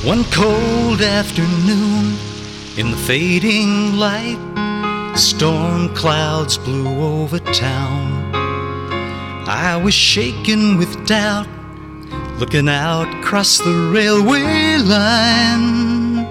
One cold afternoon, in the fading light, storm clouds blew over town. I was shaken with doubt, looking out across the railway line.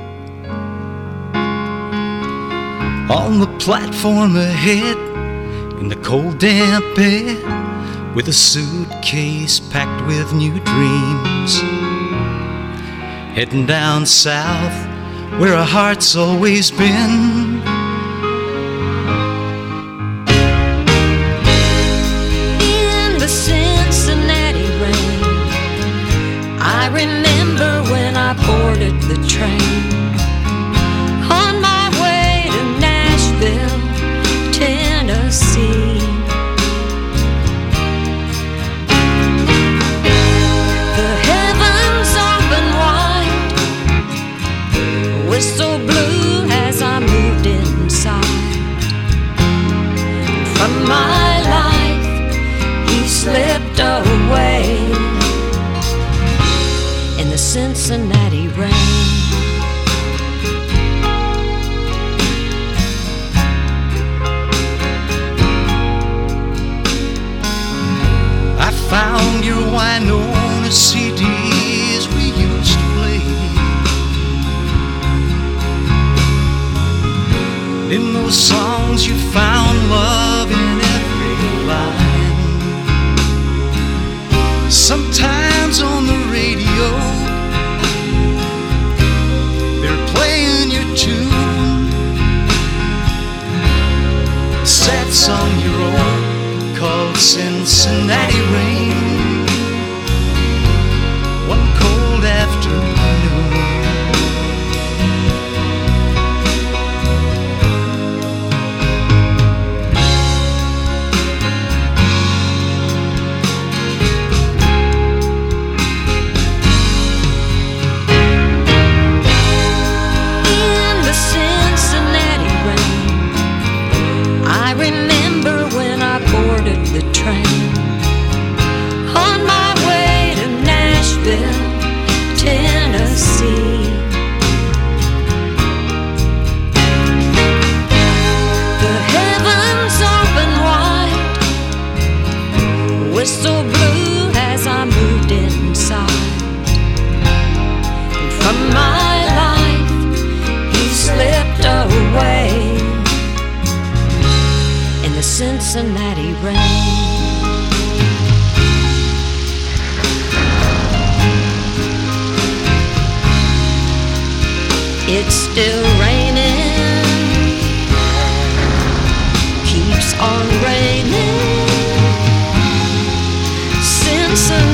On the platform ahead, in the cold damp air, with a suitcase packed with new dreams, heading down south where our hearts always been. In the Cincinnati rain, I remember when I boarded the train on my way to Nashville, Tennessee. The heavens open wide, whistle blew as I moved inside. From my life, he slipped away in the Cincinnati rain. I found your Winona CDs we used to play. In those songs you found love in every line. Sometimes on the radio they're playing your tune, a sad song you wrote called Cincinnati Rain. One cold afternoon, In the Cincinnati rain, I remember when I boarded the train on my way to Nashville, Tennessee. The heavens open wide, whistle blew as I moved inside. And from my life, he slipped away in the Cincinnati rain. It's still raining, keeps on raining. Cincinnati